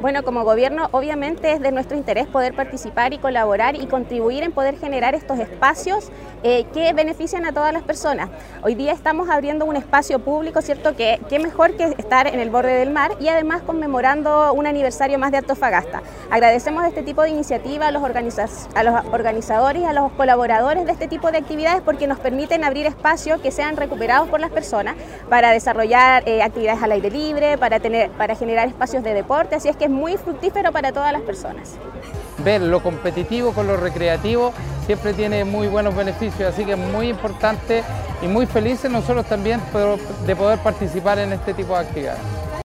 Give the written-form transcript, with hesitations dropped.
Bueno, como gobierno obviamente es de nuestro interés poder participar y colaborar y contribuir en poder generar estos espacios que benefician a todas las personas. Hoy día estamos abriendo un espacio público, ¿cierto? Que mejor que estar en el borde del mar y además conmemorando un aniversario más de Antofagasta. Agradecemos este tipo de iniciativa a los organizadores y a los colaboradores de este tipo de actividades porque nos permiten abrir espacios que sean recuperados por las personas para desarrollar actividades al aire libre, para generar espacios de deporte, así es que es muy fructífero para todas las personas. Ver lo competitivo con lo recreativo siempre tiene muy buenos beneficios, así que es muy importante y muy felices nosotros también de poder participar en este tipo de actividades.